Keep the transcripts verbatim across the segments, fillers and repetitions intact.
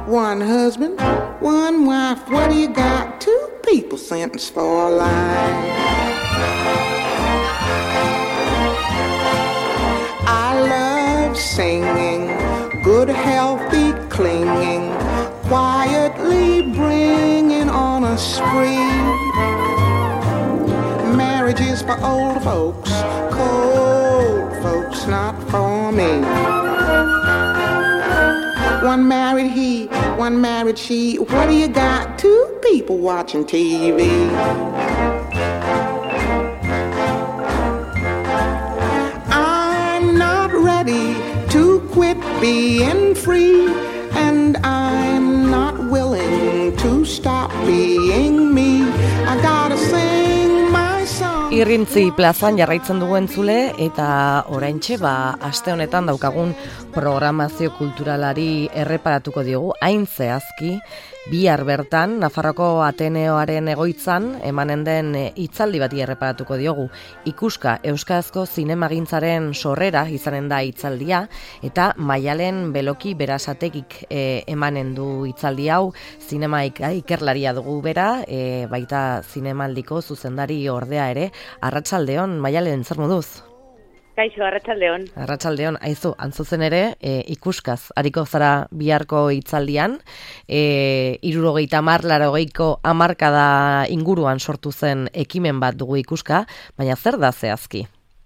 One husband, one wife, what do you got? Two people sentenced for life. I love singing, good healthy clinging, quietly bringing on a spree. Marriage is for old folks, cold folks, not for me. One married he, one married she, what do you got? Two people watching T V. I'm not ready to quit being free, and I'm not willing to stop being me. I gotta sing my song. Irrintzi plazan jarraitzen dugu entzule, eta oraintxe ba aste honetan daukagun programazio kulturalari erreparatuko diogu, hain zehazki bihar bertan Nafarroako Ateneoaren egoitzan emanen den hitzaldi bati erreparatuko diogu. Ikuska euskarazko zinemagintzaren sorrera izanen da hitzaldia, eta Maialen Beloki Berasategik e, emanen du hitzaldi hau. Zinema ikerlaria dugu bera, e, baita zinemaldiko zuzendari ordea ere. Arratsaldeon, Maialen, zer moduz? Kaixo, arratsaldeon. Arratsaldeon, aizu, antzuzen ere, e, ikuskaz, ariko zara biharko hitzaldian, e, hirurogeita hamar, laurogeiko hamarkada inguruan sortu zen ekimen bat dugu ikuska, baina zer da zehazki?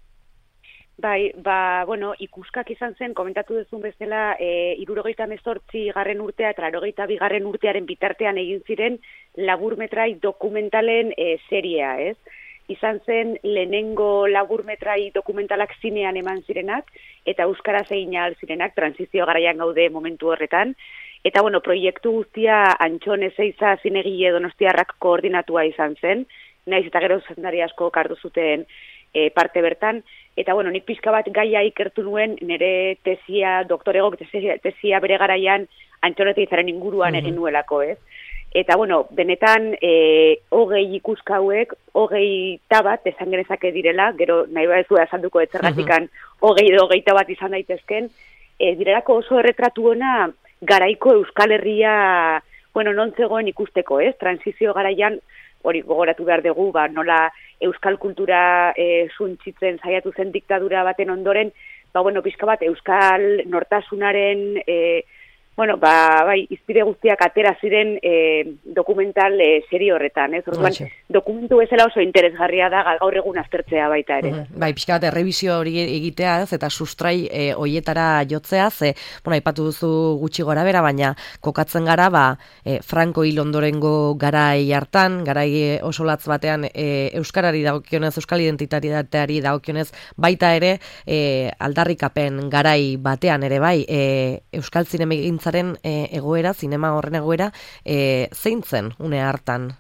Bai, ba, bueno, ikuskak izan zen, komentatu duzun bezala, e, hirurogeita hemezortzi garren urtea eta laurogeita bigarren urtearen bitartean egin ziren laburmetrai dokumentalen e, seriea, ez? Izan zen lehenengo laburmetrai dokumentalak zinean eman zirenak, eta euskaraz egin ahal zirenak, transizio garaian gaude momentu horretan. Eta, bueno, proiektu guztia Antxon Ezeiza zinegile donostiarrak koordinatua izan zen, naiz eta gero zuzendari asko kartu zuten e, parte bertan. Eta, bueno, nik pixka bat gaia ikertu nuen, nire tesia, doktoregok tesia, tesia bere garaian Antxon Ezeizaren inguruan egin nuelako, ez? Eta, bueno, benetan, e, hogei ikuska hauek, hogei tabat esan genezake direla, gero nahi badezu esanduko etzergatikan hogei edo hogeita bat izan daitezken, e, direlako oso erretratu ona garaiko Euskal Herria, bueno, non zegoen ikusteko, ez? Transizio garaian, hori gogoratu behar dugu, ba, nola euskal kultura e, suntzitzen saiatu zen diktadura baten ondoren, ba, bueno, pixka bat euskal nortasunaren... E, Bueno, ba, bai, izpide guztiak atera ziren e, dokumental e, serie horretan, ez? Orduan, dokumentu bezala oso interesgarria da gaur egun aztertzea baita ere. Uh-huh. Bai, pixka bat errebisio hori egitea, ez? Eta sustrai e, hoietara jotzea, ze, bueno, aipatu duzu gutxi gora bera, baina kokatzen gara, ba, e, Franco hil ondorengo garai hartan, garai oso latz batean e, euskarari dagokionez, euskal identitateari dagokionez, baita ere, e, aldarrikapen garai batean ere, bai, e, euskal zinemegintza E, egoera, zinema horren egoera, e, zein zen une hartan?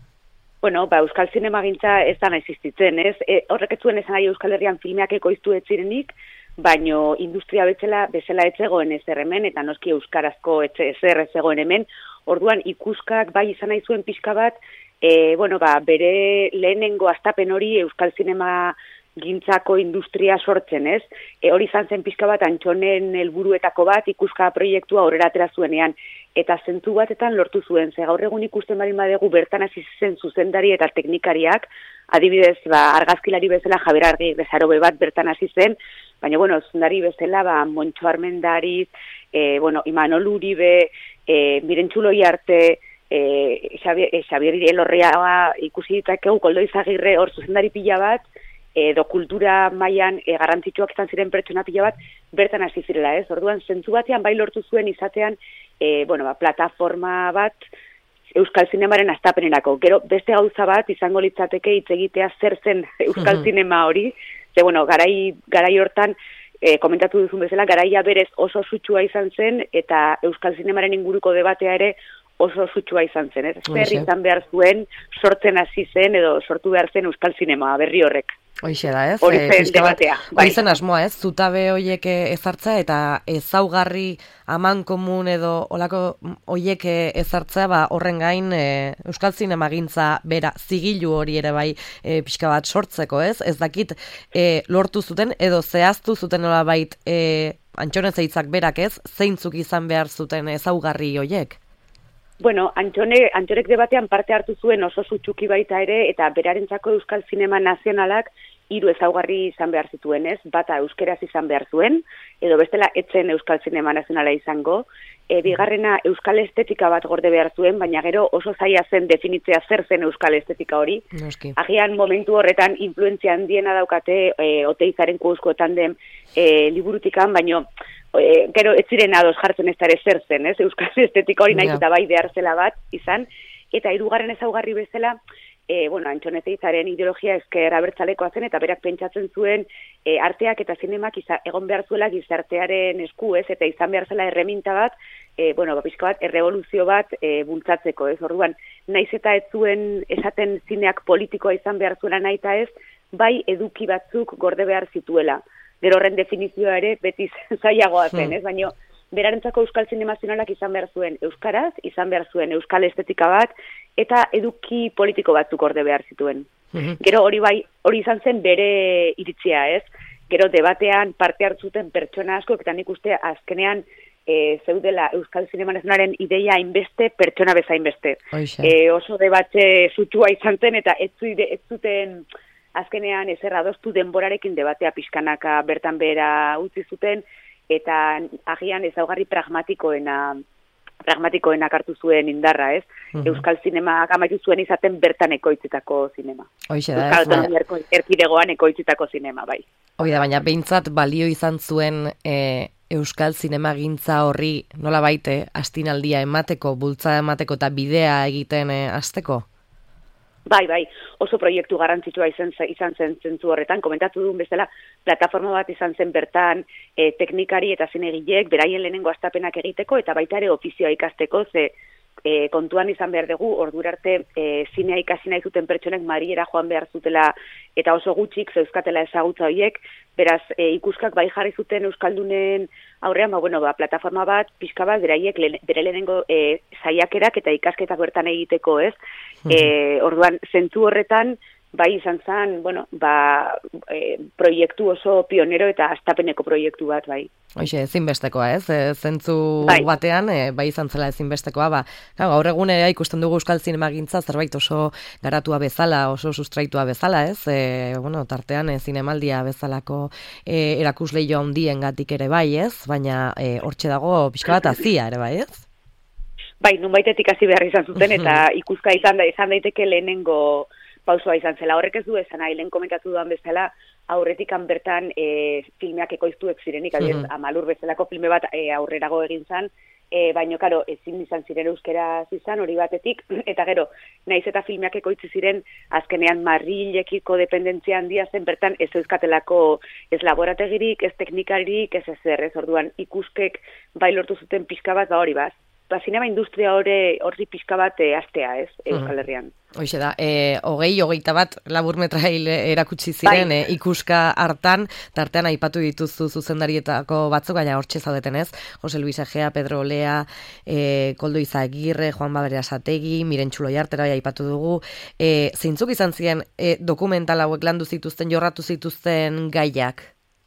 Bueno, ba, euskal zinemagintza ez da existitzen, ez? E, horrek ez zuen esan nahi Euskal Herrian filmeak ekoiztu ez zirenik, baino industria bezala, bezala ez zegoen ezer hemen, eta noski euskarazko ezer ez zegoen hemen, orduan ikuskak bai izan nahi zuen pixka bat, e, bueno, ba, bere lehenengo astapen hori euskal zinema gintzako industria sortzen, ez? E, hori izan zen pixka bat Antxonen helburuetako bat ikuska proiektua aurrera atera zuenean, eta zentzu batetan lortu zuen, ze gaur egun ikusten baldin badegu bertan hasi zen zuzendari eta teknikariak, adibidez, ba, argazkilari bezala Javier Argi Bezarobe bat bertan hasi zen, baina, bueno, zuzendari bezala, ba, Montxo Armendariz, e, bueno, Imanol Uribe, e, Mirentxulo Iarte, e, Xavier, e, Xavier Elorria ikusi ditakegu, Koldo Izagirre, hor zuzendari pila bat, edo kultura mailan e, garrantzitsuak izan ziren pertsona pila bat bertan hasi zirela, ez? Orduan, zentzu batean bai lortu zuen izatean, e, bueno, ba, plataforma bat euskal zinemaren astapenerako. Gero beste gauza bat izango litzateke hitz egitea zer zen euskal zinema hori, ze bueno, garai garai hortan e, komentatu duzun bezala, garaia berez oso sutsua izan zen eta euskal zinemaren inguruko debatea ere oso sutsua izan zen, ez? Zer izan behar zuen, sortzen hasi zen edo sortu behar zen euskal zinema berri horrek. Hoixe da, ez? Hori zen debatea. Hori zen asmoa, ez? Zutabe horiek ezartza eta ezaugarri aman komun edo olako horiek ezartzea, ba, horren gain e, euskal zinemagintza bera zigilu hori ere bai e, pixka bat sortzeko, ez? Ez dakit e, lortu zuten edo zehaztu zuten nolabait e, Antxone Zeitzak berak ez, zeintzuk izan behar zuten ezaugarri hoiek? Bueno, Antxone, Antxonek debatean parte hartu zuen oso sutsuki baita ere, eta berarentzako Euskal Zinema Nazionalak hiru ezaugarri izan behar zituen, ez? Bata euskeraz izan behar zuen, edo bestela etzen Euskal Zinema Nazionala izango, e, bigarrena euskal estetika bat gorde behar zuen, baina gero oso zaila zen definitzea zer zen euskal estetika hori. Noski. Agian momentu horretan influentzia handiena daukate e, Oteizaren Kuusko tandem e, liburutikan, baino e, gero ez ziren ados jartzen ez ere zer zen, ez? Euskal estetika hori nahiz eta bai behar zela bat izan, eta hirugarren ezaugarri bezala, E, bueno, Antxone Zeizaren ideologia ezker abertzalekoa zen, eta berak pentsatzen zuen e, arteak eta zinemak iza, egon behar zuela gizartearen esku, ez, eta izan behar zela erreminta bat, e, bueno, pixka bat, errevoluzio bat e, bultzatzeko, ez, orduan, naiz eta ez zuen esaten zineak politikoa izan behar zuela nahi eta ez, bai eduki batzuk gorde behar zituela. Gero horren definizioa ere beti zailagoa zen, ez, baina berarentzako Euskal Zinema Nazionalak izan behar zuen euskaraz, izan behar zuen euskal estetika bat, eta eduki politiko batzuk orde behar zituen. Gero hori bai, hori izan zen bere iritzia, ez? Gero debatean parte hartzuten pertsona asko, eta nik uste azkenean e, zeudela Euskal Zinema Nazionalaren ideia hainbeste, pertsona bezain beste. E, oso debate zutua izan zen, eta ez, zuide, ez zuten azkenean ezer adostu denborarekin debatea pixkanaka bertan behera utzi zuten, eta agian ezaugarri pragmatikoena pragmatikoenak hartu zuen indarra, ez? Uh-huh. Euskal Zinema amaitu zuen izaten bertan ekoitzitako zinema. Hoixe da, Euskal Autonomia Erkidegoan ekoitzitako zinema, bai. Hoi da, baina behintzat balio izan zuen e, Euskal Zinema gintza horri nola baite astinaldia emateko, bultza emateko eta bidea egiten e, hasteko? Bai, bai, oso proiektu garrantzitsua izan, izan zen zentzu horretan, komentatu duen bezala, plataforma bat izan zen bertan e, teknikari eta zinegileek beraien lehenengo astapenak egiteko, eta baita ere ofizioa ikasteko, ze e, kontuan izan behar dugu, ordura arte e, zinea ikasi nahi zuten pertsonek Mariera joan behar zutela, eta oso gutxik zeuzkatela ezagutza horiek, beraz e, ikuskak bai jarri zuten Euskaldunen aurrean, ba, bueno, ba, plataforma bat, pixka bat, beraiek le, bere lehenengo e, saiakerak eta ikasketak bertan egiteko, ez? E, orduan, zentzu horretan, bai izan zen, bueno, ba, e, proiektu oso pionero eta astapeneko proiektu bat, bai. Hoxe, ezinbestekoa, ez? E, zentzu bai. batean, e, bai izan zela ezinbestekoa, ba, gaur egun ere ikusten dugu Euskal Zinemagintza zerbait oso garatua bezala, oso sustraitua bezala, ez? E, bueno, tartean e, zinemaldia bezalako e, erakusleio handien gatik ere bai, ez? Baina e, hortxe dago pixka bat azia ere bai, ez? Bai, nunbaitetik hasi behar izan zuten, eta ikuska izan, da, izan daiteke lehenengo pausoa izan zela. Horrek ez du esan nahi, lehen komentatu duan bezala, aurretikan bertan e, filmeak ekoiztuek zirenik, adibidez, Amalur bezalako filme bat e, aurrerago egin zan, e, baino, karo, ezin izan ziren euskeraz izan, hori batetik, eta gero, naiz eta filmeak ekoitzi ziren, azkenean Madrilekiko dependentzia handia zen, bertan ez euskatelako ez laborategirik, ez teknikaririk, ez ezer, ez orduan ikuskek bai lortu zuten pixka bat, ba hori bat. Ba, zinema industria hori horri pixka bat e, astea, ez, Euskal Herrian. Hoxe da, e, hogei, hogeita bat laburmetrail erakutsi ziren, e, ikuska hartan, tartean aipatu dituzu zuzendarietako batzuk, baina hortxe zaudeten ez, Jose Luis Egea, Pedro Olea, e, Koldo Izagirre, Juan Babera Sategi, Miren Txulo Jartera aipatu dugu, e, zeintzuk izan ziren e, dokumental hauek landu zituzten, jorratu zituzten gaiak?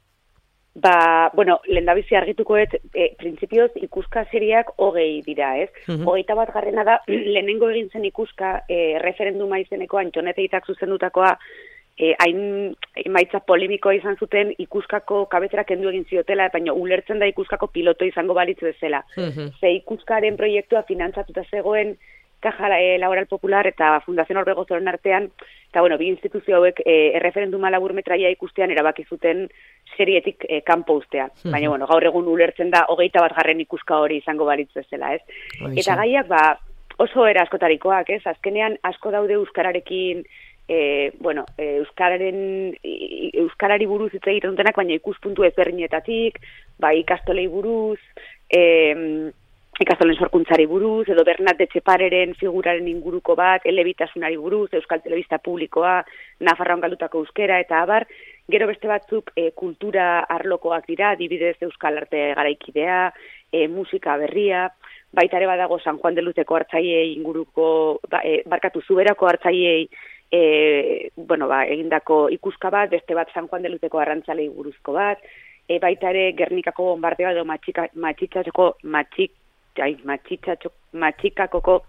Ba, bueno, lehendabizi argitukoet, e, printzipioz ikuska seriak hogei dira, ez? Uh-huh. Hogeita bat garrena da, lehenengo egin zen ikuska, e, referenduma izeneko Antxone Zeitzak zuzendutakoa, e, hain emaitza polemikoa izan zuten ikuskako kabezera kendu egin ziotela, baina ulertzen da ikuskako piloto izango balitz bezala. Uh-huh. Ze ikuskaren proiektua finantzatuta zegoen, Caja e, Laboral Popular eta Fundación Orbegoz Zoren artean, eta bueno, bi instituzio hauek e, erreferenduma laburmetraia ikustean erabaki zuten serietik e, kanpo ustea. Mm-hmm. Baina bueno, gaur egun ulertzen da hogeita bat garren ikuska hori izango balitz bezala, ez? Oixe. Eta gaiak ba, oso era askotarikoak, ez? Azkenean asko daude euskararekin, e, bueno, e, euskararen euskarari buruz hitz egiten dutenak, baina ikuspuntu ezberdinetatik, ba ikastolei buruz, eh ikastolen sorkuntzari buruz, edo Bernat de Etxepareren figuraren inguruko bat, elebitasunari buruz, Euskal Telebista Publikoa, Nafarroan galdutako euskera, eta abar, gero beste batzuk e, kultura arlokoak dira, adibidez Euskal Arte Garaikidea, e, musika berria, baita ere badago San Juan de Luzeko hartzaileei inguruko, ba, e, barkatu Zuberako hartzaileei e, bueno, ba, egindako ikuska bat, beste bat San Juan de Luzeko arrantzalei buruzko bat, e, baita ere Gernikako bombardeo edo matxitxatxoko matxik, ai, matxitxatxoko matxikakoko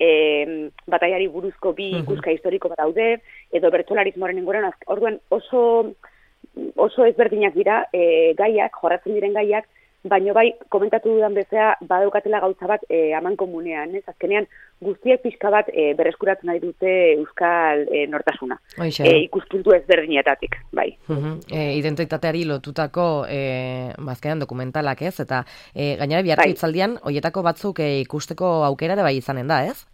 e, bataiari buruzko bi ikuska historiko bat daude, edo bertsolarismoaren inguruan, orduan oso oso ezberdinak dira e, gaiak, jorratzen diren gaiak, baino bai, komentatu dudan bezala, badaukatela gauza bat e, aman komunean, ez? Azkenean, guztiek pixka bat e, bereskuratzen nahi dute euskal e, nortasuna. E, ikuspuntu ezberdinetatik, bai. Uh-huh. E, identitateari lotutako e, bazkean dokumentalak, ez? Eta e, gainera biharko bai. Itzaldian, hoietako batzuk e, ikusteko aukera ere bai izanen da, ez?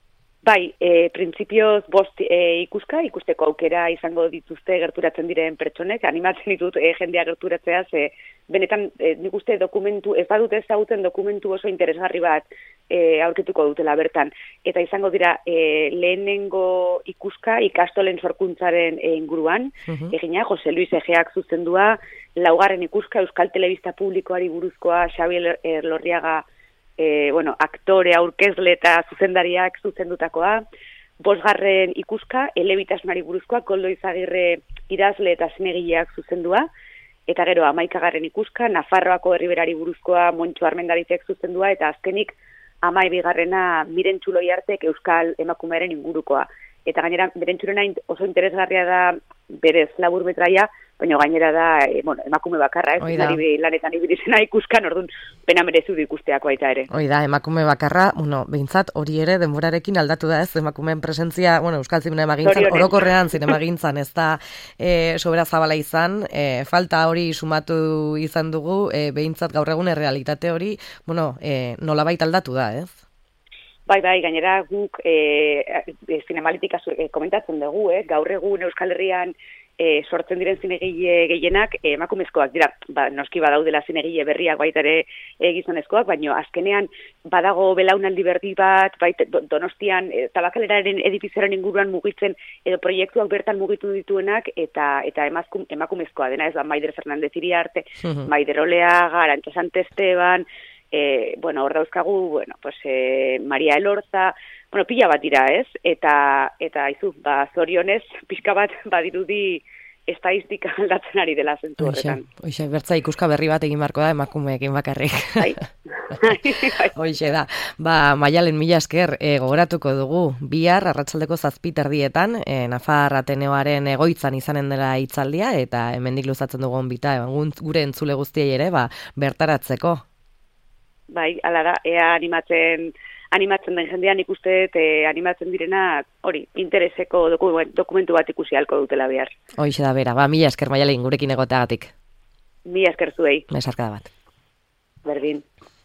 Bai, e, printzipioz bost e, ikuska, ikusteko aukera izango dituzte gerturatzen diren pertsonek, animatzen ditut e, jendea gerturatzea, ze benetan e, nik uste dokumentu, ez badute ezagutzen dokumentu oso interesgarri bat e, aurkituko dutela bertan. Eta izango dira e, lehenengo ikuska ikastolen sorkuntzaren e, inguruan, uh-huh. egina Jose Luis Egeak zuzendua, laugarren ikuska Euskal Telebista Publikoari buruzkoa Xabier Lorriaga E, bueno, aktore, aurkezle eta zuzendariak zuzendutakoa, bosgarren ikuska, elebitasunari buruzkoa, Koldo Izagirre idazle eta zinegileak zuzendua, eta gero hamaikagarren ikuska, Nafarroako herriberari buruzkoa, Montxo Armendaritek zuzendua, eta azkenik hamaibigarrena Miren Txuloiartek Euskal emakumearen ingurukoa. Eta gainera, Miren Txulona oso interesgarria da berez laburmetraia, baina gainera da, e, bueno, emakume bakarra, ez, nari lanetan ibirizena ikuskan, orduan, pena merezu du ikusteako baita ere. Hoi da, emakume bakarra, bueno, behintzat hori ere denborarekin aldatu da, ez, emakumeen presentzia, bueno, Euskal Zinemagintzan, orokorrean Zinemagintzan, ez da e, sobera zabala izan, e, falta hori sumatu izan dugu, e, behintzat gaur egun errealitate hori, bueno, e, nolabait aldatu da, ez? Bai, bai, gainera guk e, e, zinemalitika e, komentatzen dugu, eh? Gaur egun Euskal Herrian e, sortzen diren zinegile gehienak e, emakumezkoak dira, ba, noski badaudela zinegile berriak baita ere e, gizonezkoak, baina azkenean badago belaunaldi berri bat, bait, Donostian e, Tabakaleraren edifizioaren inguruan mugitzen edo proiektuak bertan mugitu dituenak eta eta emazkum, emakumezkoa dena, ez ba, Maider Fernandez Iriarte, uh-huh. Maider Oleaga, Arantxa Santesteban, E, bueno, hor dauzkagu, bueno, pues, e, Maria Elorza, bueno, pila bat dira, ez? Eta, eta izu, ba, zorionez, pixka bat badirudi estadistika aldatzen ari dela zentu horretan. Hoxe, bertza ikuska berri bat egin barko da emakumeekin bakarrik. Bai. Hoxe da. Ba, Maialen, mila esker, e, gogoratuko dugu, bihar, arratsaldeko zazpit erdietan, e, Nafar Ateneoaren egoitzan izanen dela hitzaldia, eta hemendik luzatzen dugun bita, gure entzule guztiei ere, ba, bertaratzeko. Bai, ala da, ea animatzen, animatzen den jendean ikuste, e, animatzen direna, hori, intereseko dokumentu bat ikusi halko dutela behar. Hoixe da bera, ba, mila esker Maialen gurekin egoteagatik. Mila esker zuei. Mesarkada bat. Berdin.